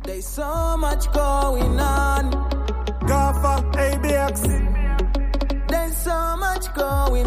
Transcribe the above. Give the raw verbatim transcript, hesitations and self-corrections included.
There's so much going on. Gaffer, A B X. There's so much going